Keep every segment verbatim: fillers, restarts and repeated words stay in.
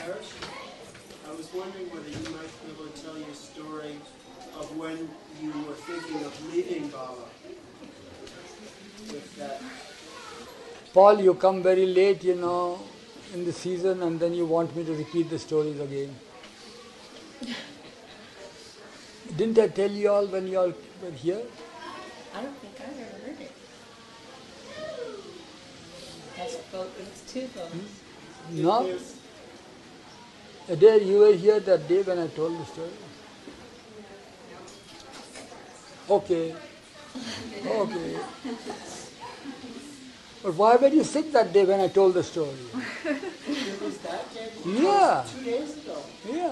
Maharaj. I was wondering whether you might be able to tell your story of when you were thinking of leaving Baba. With that. Paul, you come very late, you know, in the season, and then you want me to repeat the stories again. Didn't I tell you all when you all were here? I don't think I've ever heard it. That's both, it's two phones. No? A day you were here that day when I told the story. Okay. Okay. But why were you sick that day when I told the story? It was that day? Yeah. Two days ago. Yeah.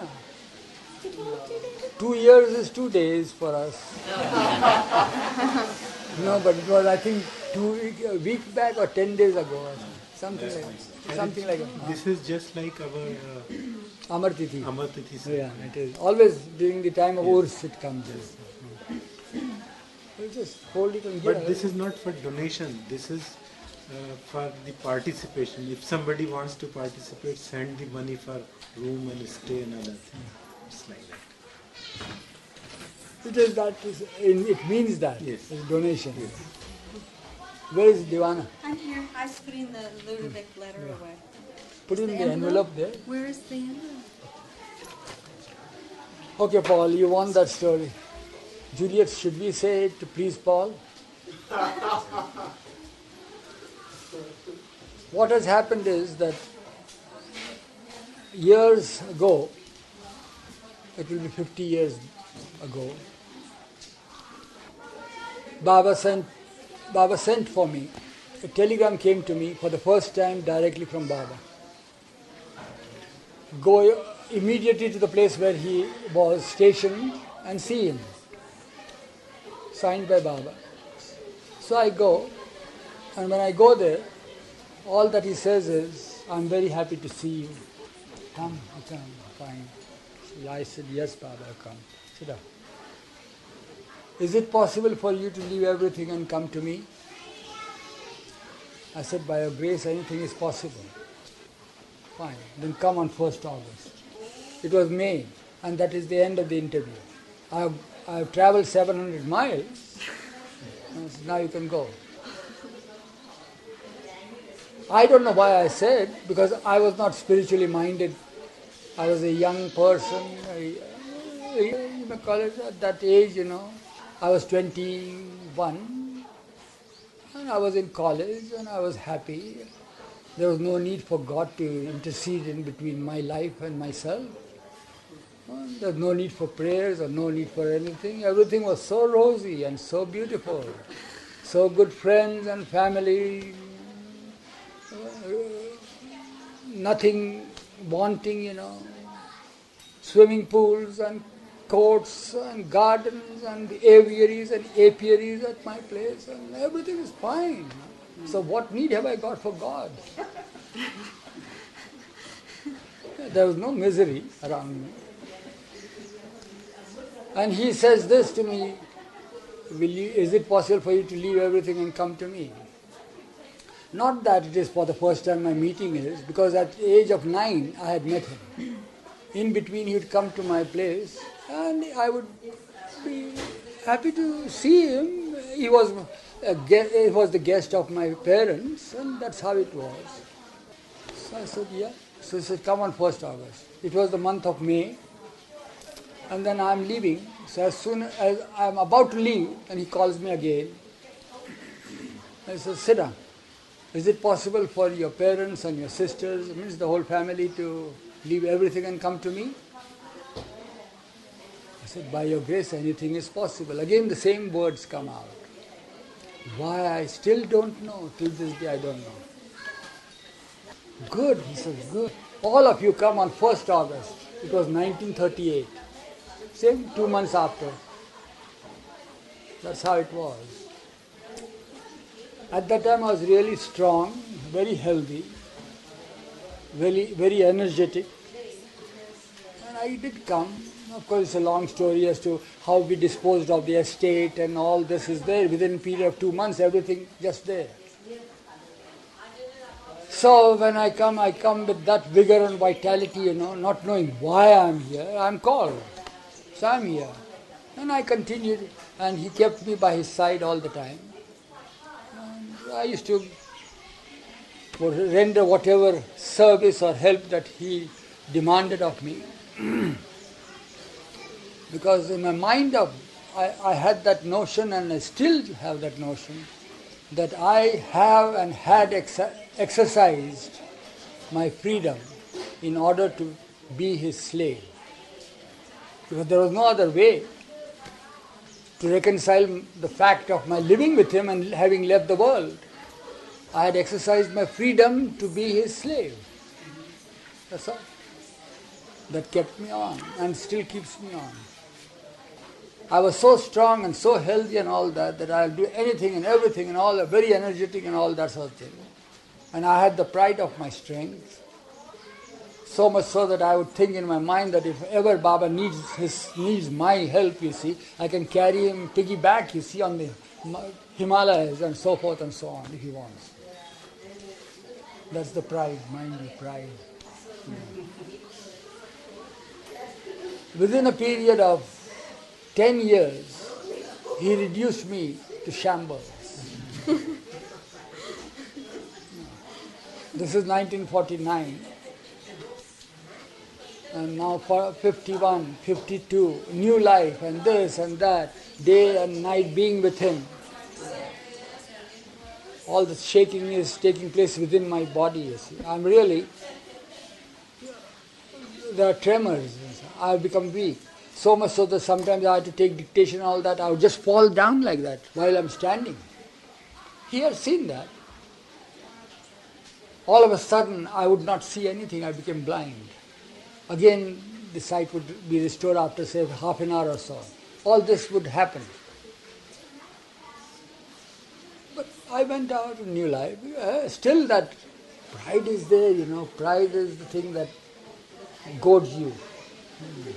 Two years is two days for us. No, but it was, I think, two week, a week back or ten days ago or something like that. Something like that. This is just like our uh, Amar Tithi. Amar Tithi. Yeah, it is. Always during the time of Urs it comes. We'll just hold it and give But it. this is not for donation. This is uh, for the participation. If somebody wants to participate, send the money for room and stay and other things. It's like that. It is that. Is, it means that. Yes. It's donation. Yes. Where is Divana? I'm here. I was putting the Ludovic letter Yeah. away. Put in The the envelope there. Where is the envelope? Okay, Paul, you want that story. Juliet, should we say it to please Paul? What has happened is that years ago, it will be fifty years ago, Baba sent, Baba sent for me. A telegram came to me for the first time directly from Baba. Go immediately to the place where he was stationed and see him. Signed by Baba. So I go, and when I go there, all that he says is, I'm very happy to see you. Come, come, fine. So I said, yes, Baba, come. Sit down. Is it possible for you to leave everything and come to me? I said, by your grace, anything is possible. Fine. Then come on first August. It was May, and that is the end of the interview. I have, I have travelled seven hundred miles. Now you can go. I don't know why I said, because I was not spiritually minded. I was a young person, I, you may call it at that age, you know. I was twenty-one, and I was in college, and I was happy. There was no need for God to intercede in between my life and myself. There was no need for prayers or no need for anything. Everything was so rosy and so beautiful. So good friends and family. Nothing wanting, you know. Swimming pools and courts and gardens and aviaries and apiaries at my place, and everything is fine. So what need have I got for God? There was no misery around me. And he says this to me, Will you, is it possible for you to leave everything and come to me? Not that it is for the first time my meeting is, because at the age of nine I had met him. In between he would come to my place and I would be happy to see him. He was a guest, he was the guest of my parents, and that's how it was. So I said, yeah. So he said, come on first August. It was the month of May, and then I'm leaving. So as soon as I'm about to leave, and he calls me again. I said, sit down. Is it possible for your parents and your sisters, it means the whole family, to leave everything and come to me? I said, by your grace, anything is possible. Again, the same words come out. Why, I still don't know. Till this day, I don't know. Good, he says, good. All of you come on first August. It was nineteen thirty-eight. Same two months after. That's how it was. At that time I was really strong, very healthy, very, very energetic. And I did come. Of course, it's a long story as to how we disposed of the estate, and all this is there. Within a period of two months, everything just there. So when I come, I come with that vigor and vitality, you know, not knowing why I'm here. I'm called. So I'm here. And I continued, and he kept me by his side all the time. And I used to render whatever service or help that he demanded of me. Because in my mind, of, I, I had that notion, and I still have that notion, that I have and had ex- exercised my freedom in order to be his slave. Because there was no other way to reconcile the fact of my living with him and having left the world. I had exercised my freedom to be his slave. That's all. That kept me on and still keeps me on. I was so strong and so healthy and all that, that I'll do anything and everything and all, very energetic and all that sort of thing. And I had the pride of my strength. So much so that I would think in my mind that if ever Baba needs his needs my help, you see, I can carry him piggyback, you see, on the Himalayas and so forth and so on, if he wants. That's the pride, mind you, pride. Yeah. Within a period of ten years, he reduced me to shambles. This is nineteen forty-nine. And now for fifty-one, fifty-two, new life and this and that, day and night being with him. All the shaking is taking place within my body, you see. I'm really, there are tremors. I've become weak. So much so that sometimes I had to take dictation and all that. I would just fall down like that while I'm standing. He had seen that. All of a sudden, I would not see anything. I became blind. Again, the sight would be restored after, say, half an hour or so. All this would happen. But I went out in new life. Uh, still that pride is there, you know. Pride is the thing that goads you. Hmm.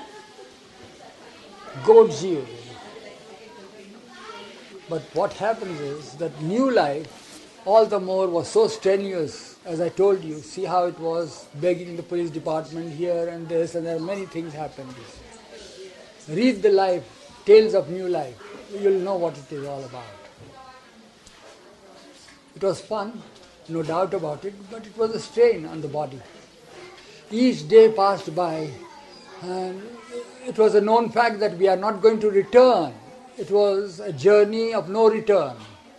Goads you. But what happens is that new life, all the more, was so strenuous, as I told you. See how it was, begging the police department here and this, and there are many things happened. Read the life, Tales of New Life. You'll know what it is all about. It was fun, no doubt about it, but it was a strain on the body. Each day passed by, and it was a known fact that we are not going to return. It was a journey of no return.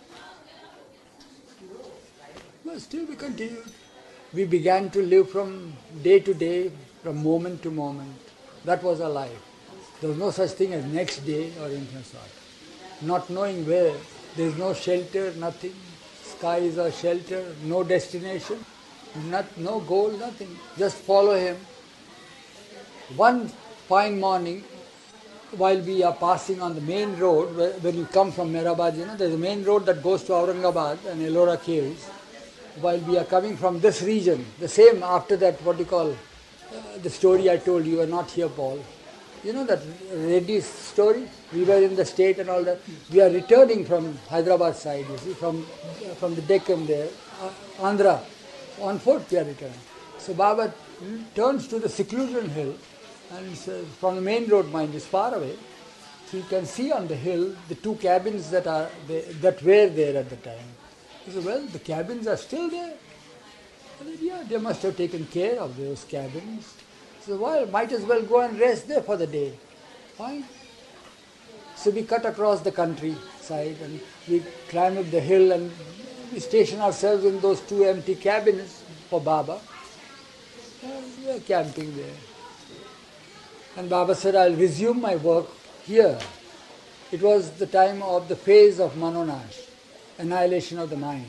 But still we continued. We began to live from day to day, from moment to moment. That was our life. There was no such thing as next day or anything of sort. Not knowing where, there is no shelter, nothing. Sky is our shelter, no destination, not, no goal, nothing. Just follow him. One fine morning, while we are passing on the main road, where, when you come from Mehrabad, you know, there's a main road that goes to Aurangabad and Ellora Caves. While we are coming from this region, the same after that, what you call, uh, the story I told you, you are not here, Paul. You know that Reddy's story? We were in the state and all that. We are returning from Hyderabad side, you see, from uh, from the Deccan there, uh, Andhra. On foot we are returning. So Baba turns to the seclusion hill and says, from the main road, mind is far away. So you can see on the hill the two cabins that are there, that were there at the time. He said, well, the cabins are still there. I said, yeah, they must have taken care of those cabins. He said, well, might as well go and rest there for the day. Fine. So we cut across the countryside and we climb up the hill and we station ourselves in those two empty cabins for Baba. And we are camping there. And Baba said, I'll resume my work here. It was the time of the phase of Manonash, annihilation of the mind.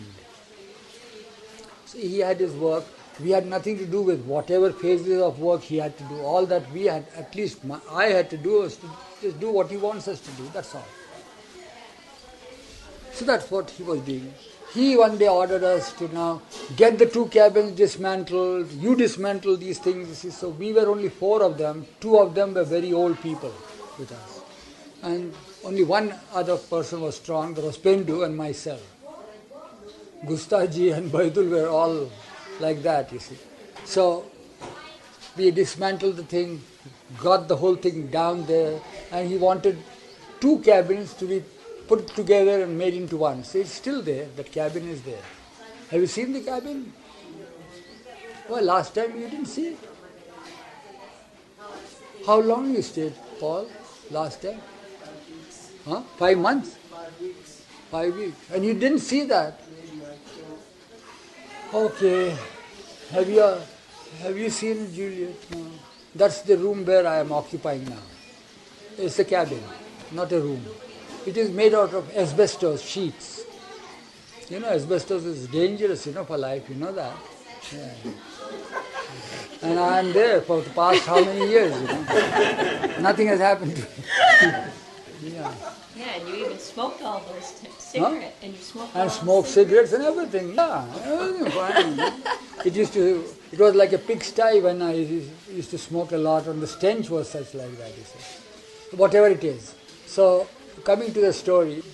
So he had his work. We had nothing to do with whatever phases of work he had to do. All that we had, at least my, I had to do, was to just do what he wants us to do. That's all. So that's what he was doing. He one day ordered us to now get the two cabins dismantled. You dismantle these things. You see. So we were only four of them. Two of them were very old people with us. And only one other person was strong. There was Pendu and myself. Gustaji and Baidul were all like that, you see. So we dismantled the thing, got the whole thing down there, and he wanted two cabins to be put together and made into one. So it's still there, that cabin is there. Have you seen the cabin? Well, last time you didn't see it. How long you stayed, Paul, last time? Huh? Five months? Five weeks. Five weeks. And you didn't see that? Okay. Have you have you seen it, Juliet? No. That's the room where I am occupying now. It's a cabin, not a room. It is made out of asbestos sheets. You know, asbestos is dangerous, you know, for life. You know that. Yeah. And I am there for the past how many years, you know. Nothing has happened to me. Yeah. Yeah, and you even smoked all those t- cigarettes, and you smoked all And those smoke cigarettes and everything. Yeah, everything fine. It used to, it was like a pigsty when I used to smoke a lot, and the stench was such like that, you see. Whatever it is. So, coming to the story,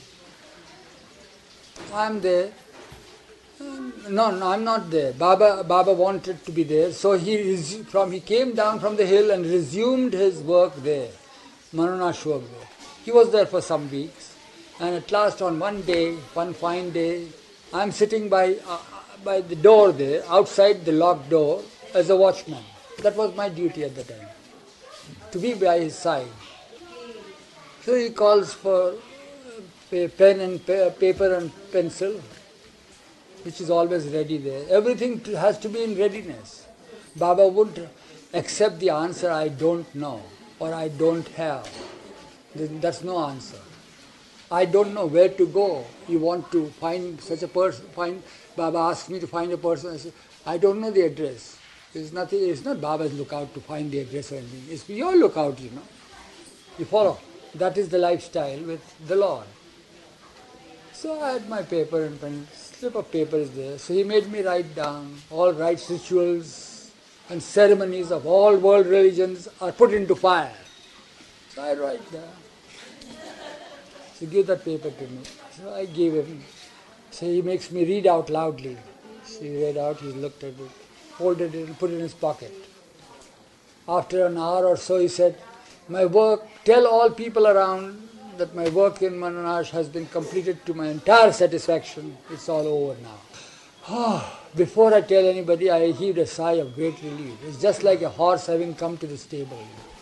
I'm there. No, no, I'm not there. Baba, Baba wanted to be there, so he res- from he came down from the hill and resumed his work there, Mananash work there. He was there for some weeks, and at last on one day, one fine day, I'm sitting by uh, by the door there, outside the locked door, as a watchman. That was my duty at the time, to be by his side. So he calls for uh, pen and pa- paper and pencil, which is always ready there. Everything to, has to be in readiness. Baba wouldn't accept the answer, I don't know, or I don't have. Then that's no answer. I don't know where to go. You want to find such a person, find, Baba asked me to find a person. I said, I don't know the address. It's nothing, it's not Baba's lookout to find the address or anything. It's your lookout, you know. You follow. That is the lifestyle with the Lord. So I had my paper and pen, slip of paper is there. So he made me write down all rites, rituals and ceremonies of all world religions are put into fire. So I write down. So give that paper to me. So I gave him. So he makes me read out loudly. So he read out, he looked at it, folded it and put it in his pocket. After an hour or so he said, my work, tell all people around that my work in Mananash has been completed to my entire satisfaction. It's all over now. Before I tell anybody, I heaved a sigh of great relief. It's just like a horse having come to the stable.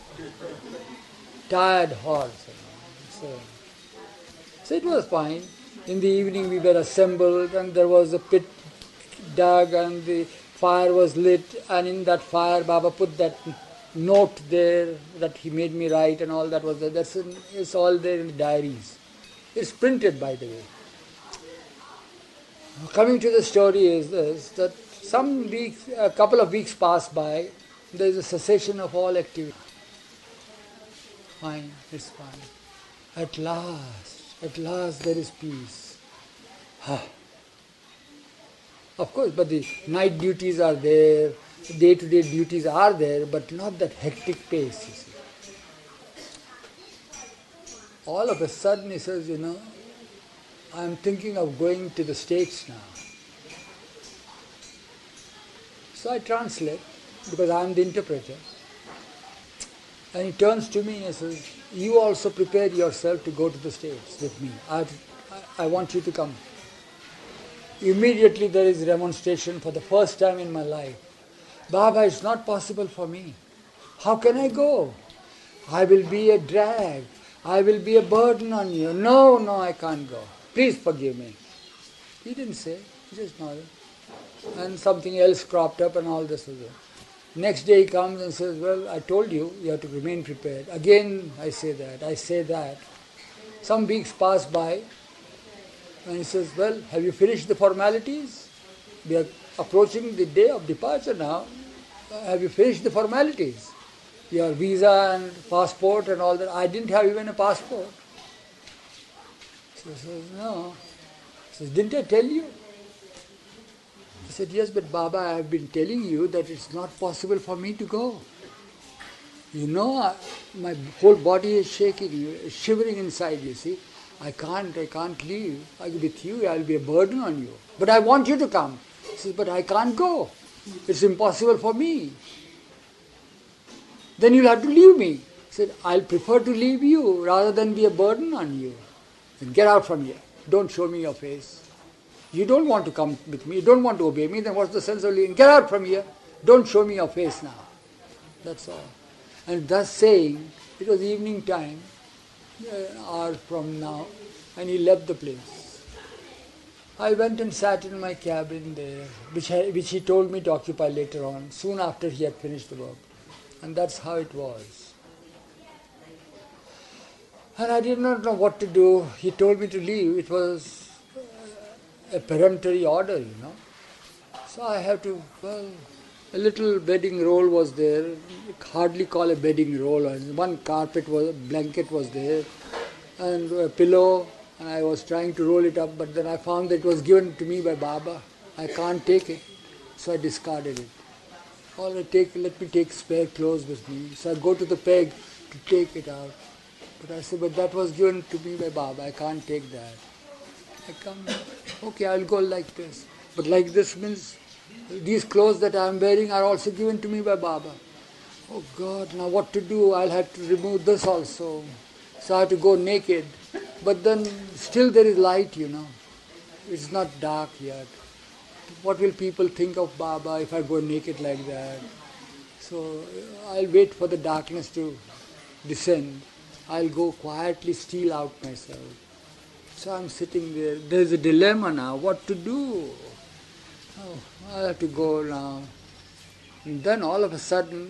Tired horse. You know. So, so it was fine. In the evening we were assembled and there was a pit dug and the fire was lit, and in that fire Baba put that note there that he made me write and all that was there. That's in, it's all there in the diaries. It's printed, by the way. Coming to the story is this, that some weeks, a couple of weeks pass by, there is a cessation of all activity. Fine, it's fine. At last, at last there is peace. Ah. Of course, but the night duties are there, day-to-day duties are there, but not that hectic pace, you see. All of a sudden he says, you know, I'm thinking of going to the States now. So I translate, because I am the interpreter. And he turns to me and says, you also prepare yourself to go to the States with me. I, I want you to come. Immediately there is remonstration for the first time in my life. Baba, it's not possible for me. How can I go? I will be a drag. I will be a burden on you. No, no, I can't go. Please forgive me. He didn't say, he just nodded. And something else cropped up and all this was there. Next day he comes and says, well, I told you, you have to remain prepared. Again I say that, I say that. Some weeks pass by and he says, well, have you finished the formalities? We are approaching the day of departure now. Have you finished the formalities? Your visa and passport and all that. I didn't have even a passport. So he says, no. He says, didn't I tell you? He said, yes, but Baba, I have been telling you that it's not possible for me to go. You know, I, my whole body is shaking, shivering inside, you see. I can't, I can't leave. I'll be with you, I'll be a burden on you. But I want you to come. He says, but I can't go. It's impossible for me. Then you'll have to leave me. He said, I'll prefer to leave you rather than be a burden on you. Then get out from here. Don't show me your face. You don't want to come with me, you don't want to obey me, then what's the sense of leaving? Get out from here. Don't show me your face now. That's all. And thus saying, it was evening time, an hour from now, and he left the place. I went and sat in my cabin there, which, I, which he told me to occupy later on, soon after he had finished the work. And that's how it was. And I did not know what to do. He told me to leave. It was a peremptory order, you know. So I have to, well, a little bedding roll was there, hardly call a bedding roll. One carpet was, blanket was there, and a pillow, and I was trying to roll it up, but then I found that it was given to me by Baba. I can't take it, so I discarded it. All right, take, let me take spare clothes with me. So I go to the peg to take it out. But I said, but that was given to me by Baba, I can't take that. I come, okay, I'll go like this. But like this means, these clothes that I am wearing are also given to me by Baba. Oh God, now what to do? I'll have to remove this also. So I have to go naked. But then still there is light, you know. It's not dark yet. What will people think of Baba if I go naked like that? So I'll wait for the darkness to descend. I'll go quietly steal out myself. So I'm sitting there. There's a dilemma now. What to do? Oh, I'll have to go now. And then all of a sudden,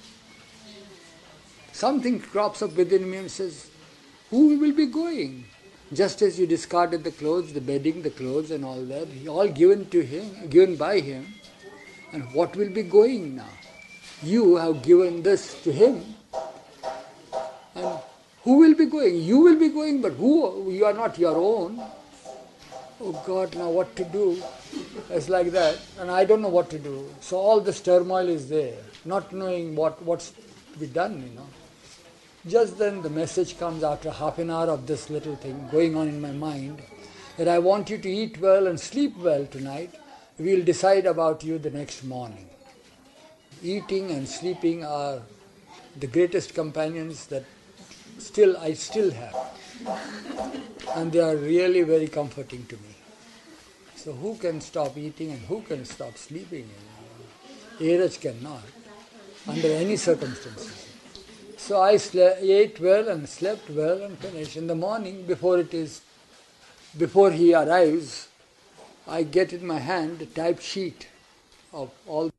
something crops up within me and says, who will be going? Just as you discarded the clothes, the bedding, the clothes and all that, all given to him, given by him. And what will be going now? You have given this to him. And who will be going? You will be going, but who? You are not your own. Oh God, now what to do? It's like that, and I don't know what to do. So all this turmoil is there, not knowing what, what's to be done, you know. Just then the message comes after half an hour of this little thing going on in my mind, that I want you to eat well and sleep well tonight. We'll decide about you the next morning. Eating and sleeping are the greatest companions that still I still have. And they are really very comforting to me. So who can stop eating and who can stop sleeping? Airaj cannot, under any circumstances. So I sle- ate well and slept well and finished. In the morning, before it is, before he arrives, I get in my hand a typed sheet of all.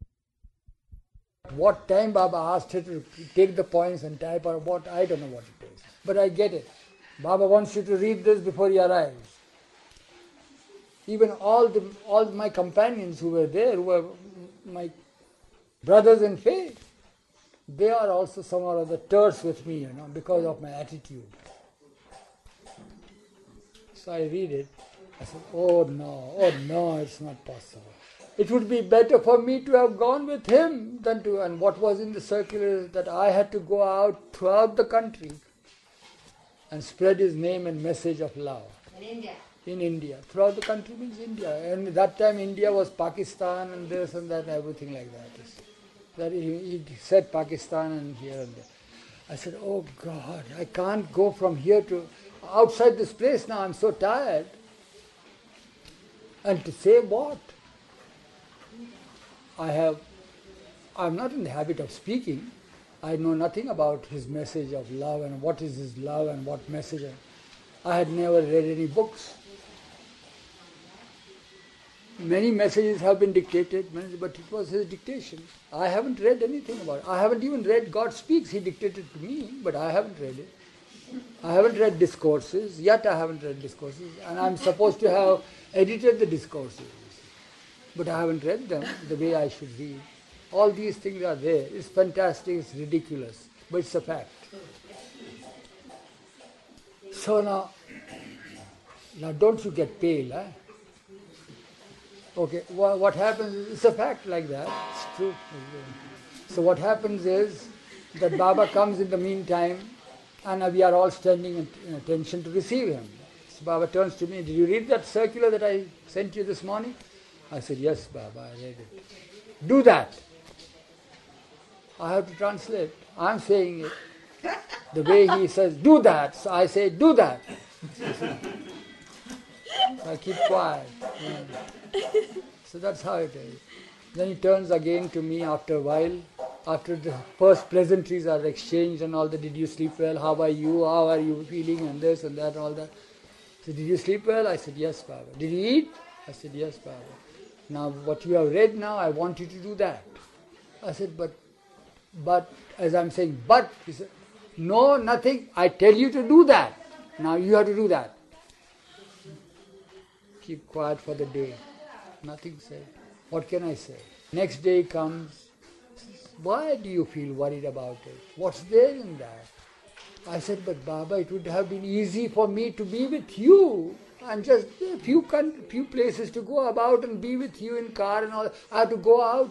What time Baba asked her to take the points and type or what, I don't know what it is. But I get it. Baba wants you to read this before he arrives. Even all the all my companions who were there, who were my brothers in faith, they are also somehow or other terse with me, you know, because of my attitude. So I read it. I said, oh no, oh no, it's not possible. It would be better for me to have gone with him than to, and what was in the circular is that I had to go out throughout the country and spread his name and message of love. In India. In India. Throughout the country means India. And at that time India was Pakistan and this and that, everything like that. That he, he said Pakistan and here and there. I said, oh God, I can't go from here to outside this place now, I'm so tired. And to say what? I have, I'm not in the habit of speaking. I know nothing about his message of love and what is his love and what message. I had never read any books. Many messages have been dictated, but it was his dictation. I haven't read anything about it. I haven't even read God Speaks. He dictated to me, but I haven't read it. I haven't read discourses, yet I haven't read discourses, and I'm supposed to have edited the discourses. But I haven't read them the way I should read. All these things are there. It's fantastic, it's ridiculous, but it's a fact. So now, now don't you get pale, eh? Okay, well, what happens is, it's a fact like that, it's true. So what happens is that Baba comes in the meantime and we are all standing in, in attention to receive him. So Baba turns to me, did you read that circular that I sent you this morning? I said, yes, Baba, I read it. Do that. I have to translate. I'm saying it the way he says, do that. So I say, do that. So I keep quiet. Yeah. So that's how it is. Then he turns again to me after a while, after the first pleasantries are exchanged and all that, did you sleep well, how are you, how are you feeling, and this and that, all that. So did you sleep well? I said, yes, Baba. Did you eat? I said, yes, Baba. Now what you have read now, I want you to do that. I said, but, but, as I'm saying, but, he said, no, nothing, I tell you to do that. Now you have to do that. Keep quiet for the day. Nothing said. What can I say? Next day comes, why do you feel worried about it? What's there in that? I said, but Baba, it would have been easy for me to be with you. And just a few, few places to go about and be with you in car and all. I have to go out.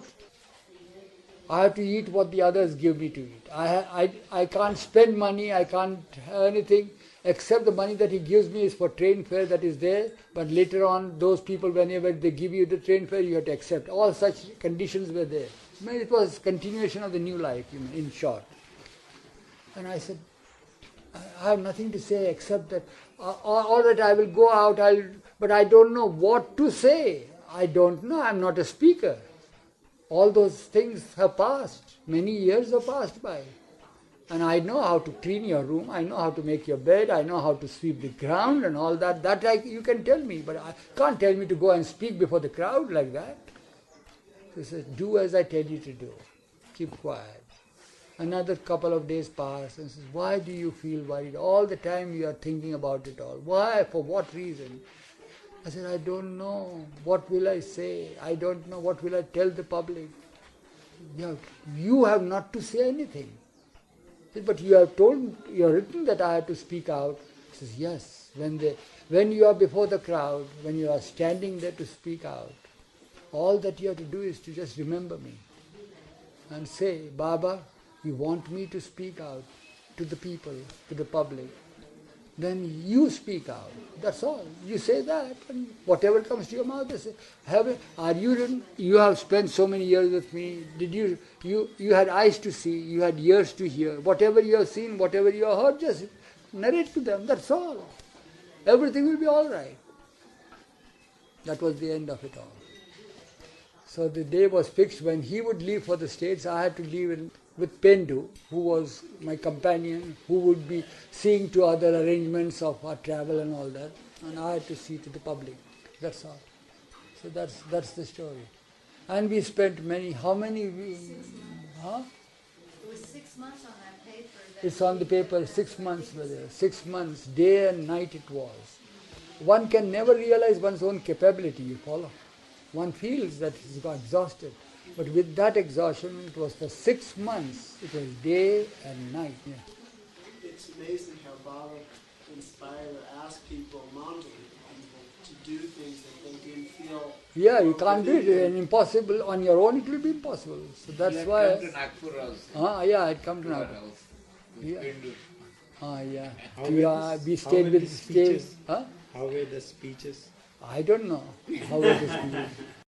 I have to eat what the others give me to eat. I, I, I can't spend money, I can't have anything, except the money that he gives me is for train fare that is there. But later on, those people, whenever they give you the train fare, you have to accept. All such conditions were there. I mean, it was continuation of the new life, in short. And I said, I have nothing to say except that, uh, all that I will go out, I'll, but I don't know what to say. I don't know, I'm not a speaker. All those things have passed. Many years have passed by. And I know how to clean your room, I know how to make your bed, I know how to sweep the ground and all that. That I, you can tell me, but I can't tell me to go and speak before the crowd like that. So he says, do as I tell you to do. Keep quiet. Another couple of days pass and says, why do you feel worried? All the time you are thinking about it all. Why? For what reason? I said, I don't know. What will I say? I don't know. What will I tell the public? You have, you have not to say anything. I said, but you have told, you have written that I have to speak out. He says, yes. When, they, when you are before the crowd, when you are standing there to speak out, all that you have to do is to just remember me and say, Baba, you want me to speak out to the people, to the public, then you speak out. That's all. You say that, and whatever comes to your mouth, you say, have, are you, you have spent so many years with me, did you, you, you had eyes to see, you had ears to hear, whatever you have seen, whatever you have heard, just narrate to them, that's all. Everything will be all right. That was the end of it all. So the day was fixed when he would leave for the States. I had to leave in, with Pendu, who was my companion, who would be seeing to other arrangements of our travel and all that. And I had to see to the public. That's all. So that's that's the story. And we spent many, how many, we, huh? It was six months on that paper. That It's on the paper, six months were there. Six months, day and night it was. One can never realize one's own capability, you follow. One feels that he's got exhausted. But with that exhaustion, it was for six months. It was day and night. Yeah. It's amazing how Baba inspired or asked people, mountain people, to do things that they didn't feel. Yeah, you can't do it. It's impossible. On your own, it will be impossible. So that's You had why. come to Nagpur also. Ah, yeah, I'd come to To our Nagpur. house. Yeah. Pindu. Ah, yeah. How We, were uh, the- we how stayed were with the stayed. speeches? Huh? How were the speeches? I don't know how it is.